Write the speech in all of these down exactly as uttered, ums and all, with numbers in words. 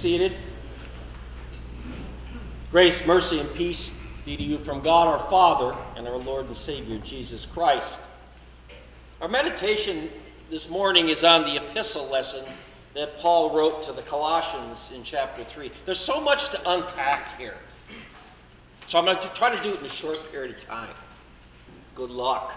seated. Grace, mercy, and peace be to you from God our Father and our Lord and Savior Jesus Christ. Our meditation this morning is on the epistle lesson that Paul wrote to the Colossians in chapter three. There's so much to unpack here. So I'm going to try to do it in a short period of time. Good luck.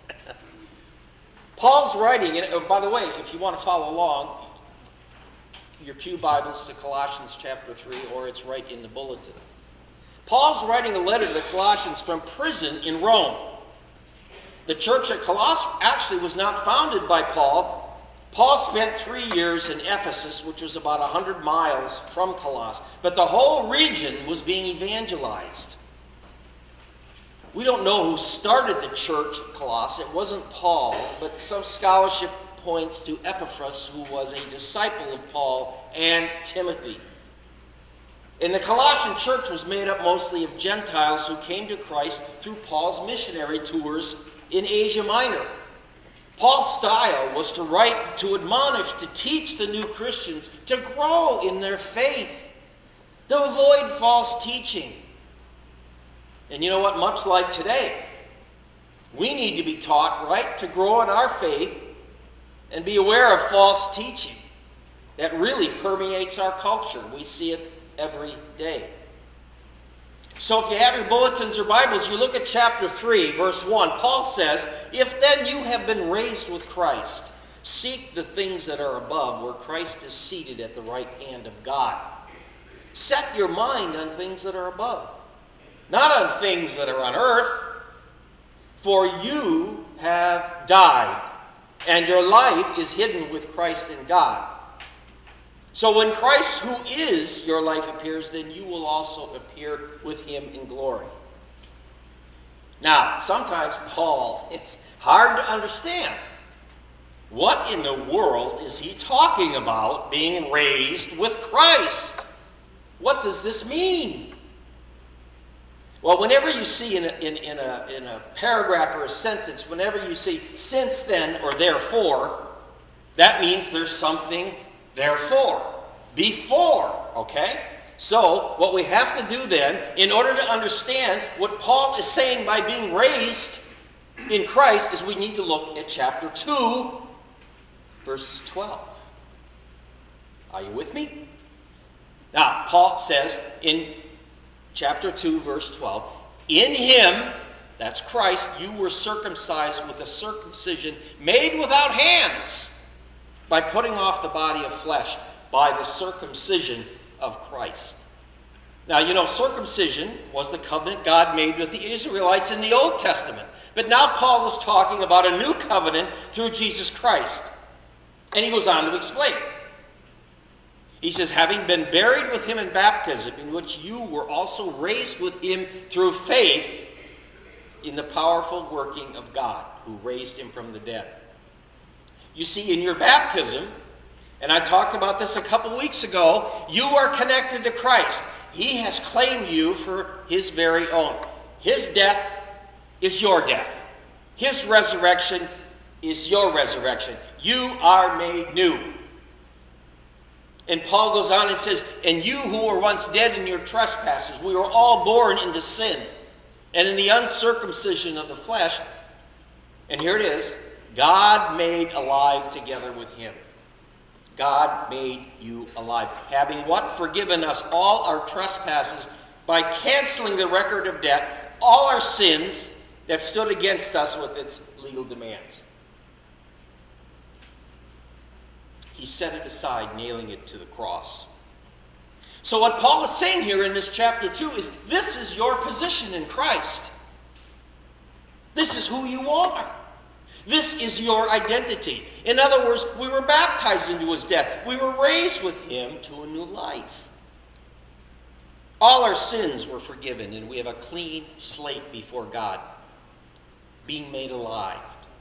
Paul's writing, and oh, by the way, if you want to follow along, your pew Bibles to Colossians chapter three, or it's right in the bulletin. Paul's writing a letter to the Colossians from prison in Rome. The church at Colossae actually was not founded by Paul. Paul spent three years in Ephesus, which was about one hundred miles from Colossae. But the whole region was being evangelized. We don't know who started the church at Colossae. It wasn't Paul, but some scholarship points to Epaphras, who was a disciple of Paul, and Timothy. And the Colossian church was made up mostly of Gentiles who came to Christ through Paul's missionary tours in Asia Minor. Paul's style was to write, to admonish, to teach the new Christians to grow in their faith, to avoid false teaching. And you know what? Much like today, we need to be taught, right, to grow in our faith and be aware of false teaching that really permeates our culture. We see it every day. So if you have your bulletins or Bibles, you look at chapter three, verse one. Paul says, "If then you have been raised with Christ, seek the things that are above, where Christ is seated at the right hand of God. Set your mind on things that are above, not on things that are on earth, for you have died, and your life is hidden with Christ in God. So when Christ, who is your life, appears, then you will also appear with him in glory." Now, sometimes Paul, it's hard to understand. What in the world is he talking about, being raised with Christ? What does this mean? Well, whenever you see in a, in, in, a, in a paragraph or a sentence, whenever you see "since then" or "therefore," that means there's something therefore, before, okay? So, what we have to do then, in order to understand what Paul is saying by being raised in Christ, is we need to look at chapter two, verses twelve. Are you with me? Now, Paul says in chapter two, verse twelve, "In him," that's Christ, "you were circumcised with a circumcision made without hands, by putting off the body of flesh, by the circumcision of Christ." Now, you know, circumcision was the covenant God made with the Israelites in the Old Testament. But now Paul is talking about a new covenant through Jesus Christ. And he goes on to explain. He says, "Having been buried with him in baptism, in which you were also raised with him through faith in the powerful working of God, who raised him from the dead." You see, in your baptism, and I talked about this a couple weeks ago, you are connected to Christ. He has claimed you for his very own. His death is your death. His resurrection is your resurrection. You are made new. And Paul goes on and says, "And you who were once dead in your trespasses," we were all born into sin, "and in the uncircumcision of the flesh," and here it is, "God made alive together with him." God made you alive. "Having" what? "Forgiven us all our trespasses by canceling the record of debt, all our sins that stood against us with its legal demands. He set it aside, nailing it to the cross." So what Paul is saying here in this chapter two is, this is your position in Christ. This is who you are. This is your identity. In other words, we were baptized into his death. We were raised with him to a new life. All our sins were forgiven, and we have a clean slate before God, being made alive.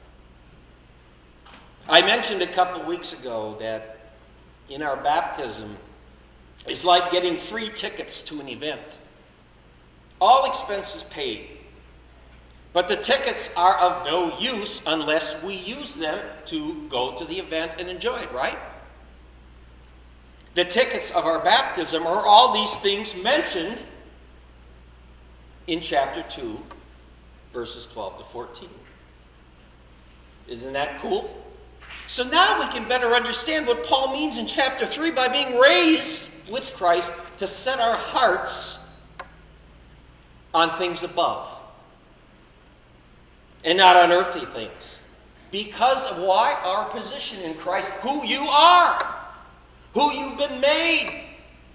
I mentioned a couple weeks ago that in our baptism, it's like getting free tickets to an event. All expenses paid. But the tickets are of no use unless we use them to go to the event and enjoy it, right? The tickets of our baptism are all these things mentioned in chapter two, verses twelve to fourteen. Isn't that cool? So now we can better understand what Paul means in chapter three by being raised with Christ to set our hearts on things above and not on earthly things. Because of why? Our position in Christ, who you are, who you've been made.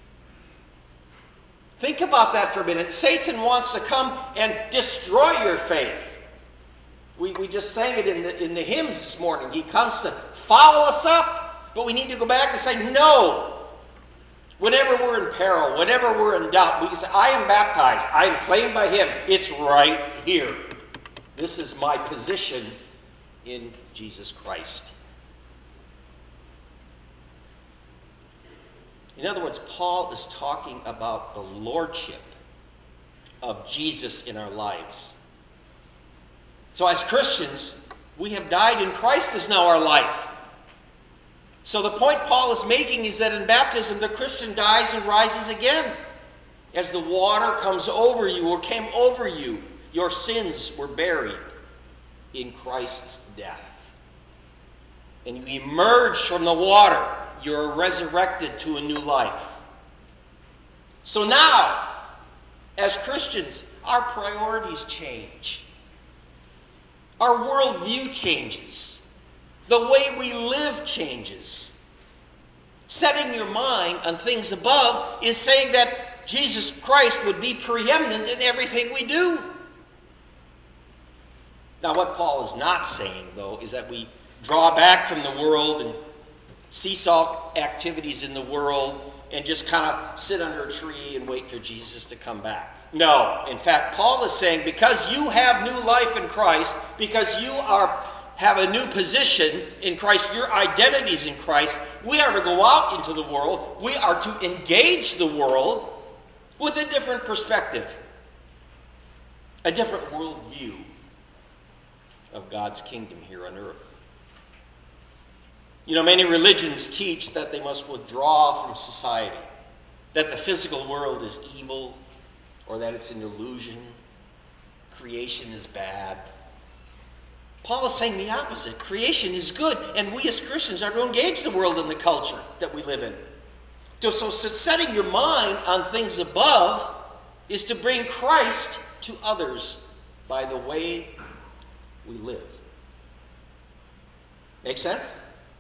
Think about that for a minute. Satan wants to come and destroy your faith. We, we just sang it in the, in the hymns this morning. He comes to follow us up. But we need to go back and say, no. Whenever we're in peril, whenever we're in doubt, we can say, I am baptized. I am claimed by him. It's right here. This is my position in Jesus Christ. In other words, Paul is talking about the lordship of Jesus in our lives. So as Christians, we have died and Christ is now our life. So the point Paul is making is that in baptism, the Christian dies and rises again. As the water comes over you or came over you, your sins were buried in Christ's death. And you emerge from the water. You're resurrected to a new life. So now, as Christians, our priorities change. Our worldview changes. The way we live changes. Setting your mind on things above is saying that Jesus Christ would be preeminent in everything we do. Now, what Paul is not saying, though, is that we draw back from the world and seesaw activities in the world and just kind of sit under a tree and wait for Jesus to come back. No. In fact, Paul is saying because you have new life in Christ, because you are have a new position in Christ, your identity is in Christ, we are to go out into the world, we are to engage the world with a different perspective, a different worldview of God's kingdom here on earth. You know, many religions teach that they must withdraw from society, that the physical world is evil, or that it's an illusion, creation is bad. Paul is saying the opposite. Creation is good, and we as Christians are to engage the world and the culture that we live in. So, so setting your mind on things above is to bring Christ to others by the way we live. Make sense?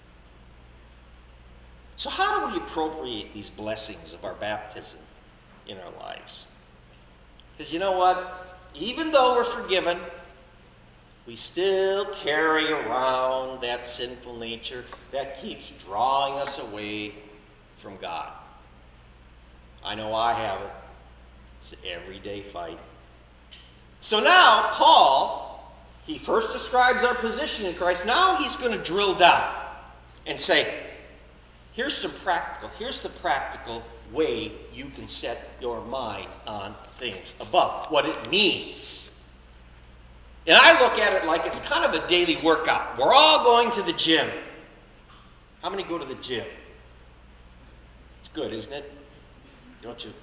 So how do we appropriate these blessings of our baptism in our lives? Because you know what? Even though we're forgiven, we still carry around that sinful nature that keeps drawing us away from God. I know I have it. It's an everyday fight. So now, Paul, he first describes our position in Christ. Now he's going to drill down and say, here's some practical, here's the practical way you can set your mind on things above, what it means. And I look at it like it's kind of a daily workout. We're all going to the gym. How many go to the gym? It's good, isn't it? Don't you?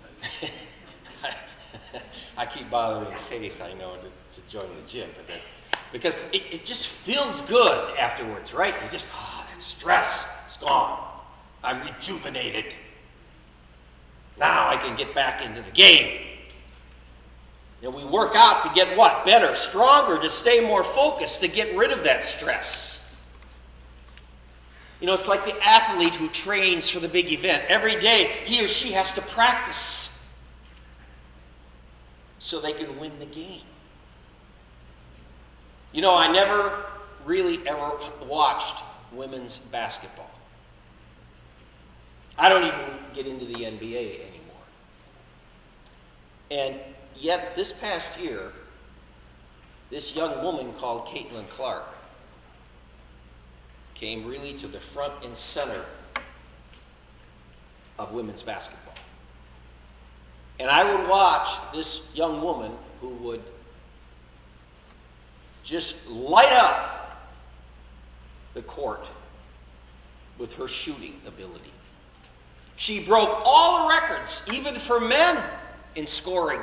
I keep bothering Faith, I know, to, to join the gym. But that, because it, it just feels good afterwards, right? You just, oh, that stress is gone. I'm rejuvenated. Now I can get back into the game. You know, we work out to get what? Better, stronger, to stay more focused, to get rid of that stress. You know, it's like the athlete who trains for the big event. Every day, he or she has to practice so they can win the game. You know, I never really ever watched women's basketball. I don't even get into the N B A anymore. And yet, this past year, this young woman called Caitlin Clark came really to the front and center of women's basketball. And I would watch this young woman who would just light up the court with her shooting ability. She broke all the records, even for men, in scoring.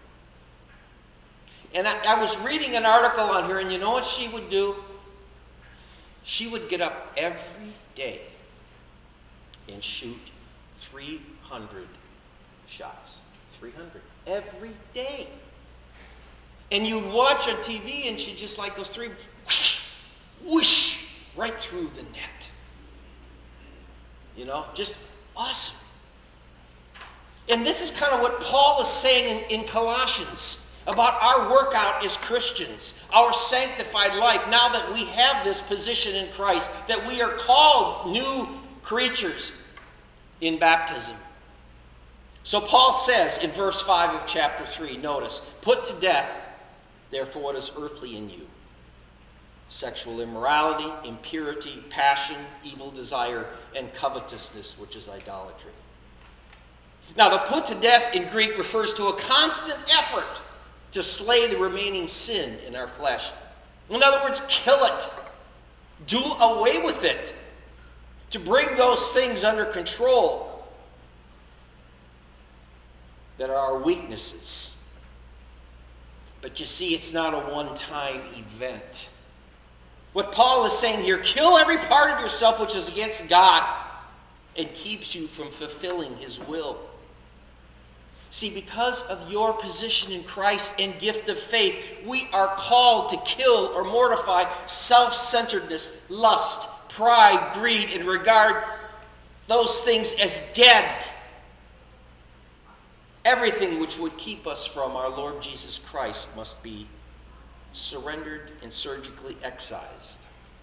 And I, I was reading an article on her, and you know what she would do? She would get up every day and shoot three hundred shots. three hundred. Every day. And you'd watch on T V, and she'd just like those three, whoosh, whoosh, right through the net. You know, just awesome. And this is kind of what Paul is saying in, in Colossians about our workout as Christians, our sanctified life, now that we have this position in Christ, that we are called new creatures in baptism. So Paul says in verse five of chapter three, notice, put to death, therefore, what is earthly in you: sexual immorality, impurity, passion, evil desire, and covetousness, which is idolatry. Now, the put to death in Greek refers to a constant effort to slay the remaining sin in our flesh. In other words, kill it. Do away with it. To bring those things under control that are our weaknesses. But you see, it's not a one-time event. What Paul is saying here, kill every part of yourself which is against God and keeps you from fulfilling his will. See, because of your position in Christ and gift of faith, we are called to kill or mortify self-centeredness, lust, pride, greed, and regard those things as dead. Everything which would keep us from our Lord Jesus Christ must be surrendered and surgically excised.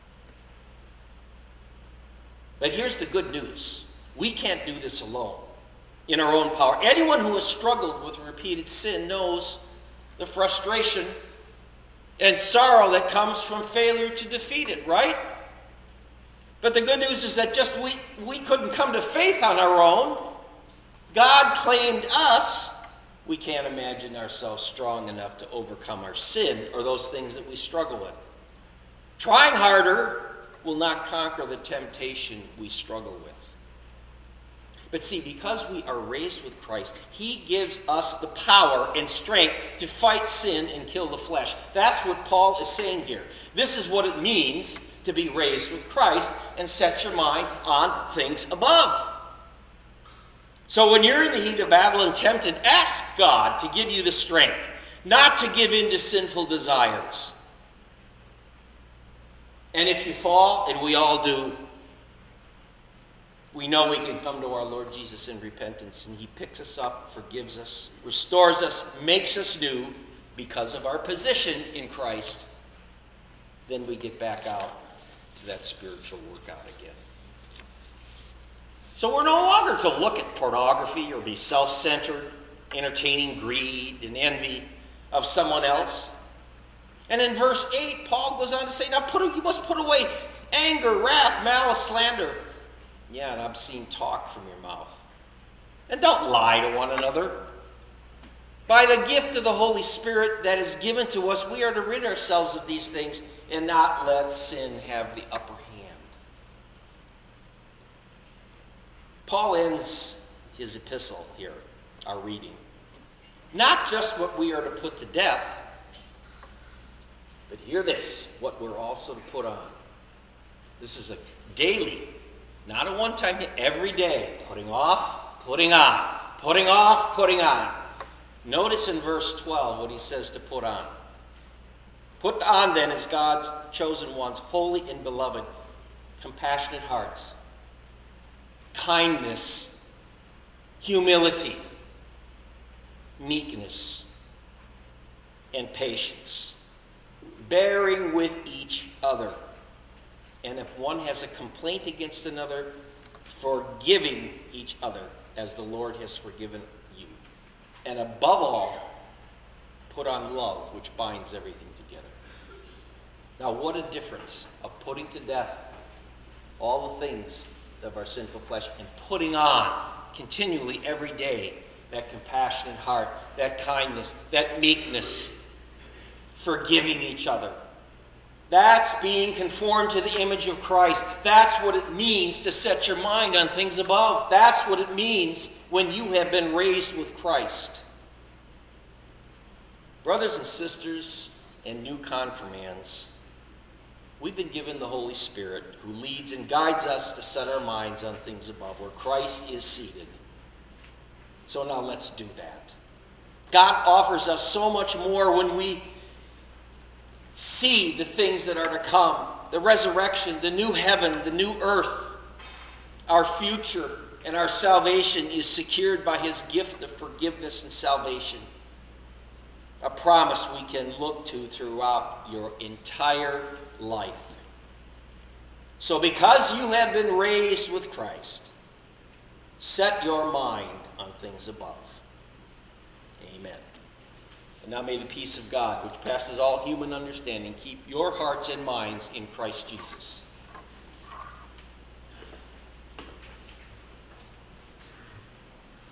But here's the good news. We can't do this alone in our own power. Anyone who has struggled with repeated sin knows the frustration and sorrow that comes from failure to defeat it, right? But the good news is that just we, we couldn't come to faith on our own. God claimed us. We can't imagine ourselves strong enough to overcome our sin or those things that we struggle with. Trying harder will not conquer the temptation we struggle with. But see, because we are raised with Christ, he gives us the power and strength to fight sin and kill the flesh. That's what Paul is saying here. This is what it means to be raised with Christ and set your mind on things above. So when you're in the heat of battle and tempted, ask God to give you the strength not to give in to sinful desires. And if you fall, and we all do, we know we can come to our Lord Jesus in repentance, and he picks us up, forgives us, restores us, makes us new because of our position in Christ. Then we get back out to that spiritual workout again. So we're no longer to look at pornography or be self-centered, entertaining greed and envy of someone else. And in verse eight, Paul goes on to say, now put, you must put away anger, wrath, malice, slander. Yeah, and obscene talk from your mouth. And don't lie to one another. By the gift of the Holy Spirit that is given to us, we are to rid ourselves of these things and not let sin have the upper hand. Paul ends his epistle here, our reading. Not just what we are to put to death, but hear this, what we're also to put on. This is a daily, not a one-time thing, every day, putting off, putting on, putting off, putting on. Notice in verse twelve what he says to put on. Put on then as God's chosen ones, holy and beloved, compassionate hearts, kindness, humility, meekness, and patience, bearing with each other. And if one has a complaint against another, forgiving each other as the Lord has forgiven you. And above all, put on love, which binds everything together. Now, what a difference of putting to death all the things of our sinful flesh and putting on continually every day that compassionate heart, that kindness, that meekness, forgiving each other. That's being conformed to the image of Christ. That's what it means to set your mind on things above. That's what it means when you have been raised with Christ. Brothers and sisters and new confirmands, we've been given the Holy Spirit who leads and guides us to set our minds on things above, where Christ is seated. So now let's do that. God offers us so much more when we see the things that are to come, the resurrection, the new heaven, the new earth. Our future and our salvation is secured by his gift of forgiveness and salvation, a promise we can look to throughout your entire life. So because you have been raised with Christ, set your mind on things above. Amen. And now may the peace of God, which passes all human understanding, keep your hearts and minds in Christ Jesus.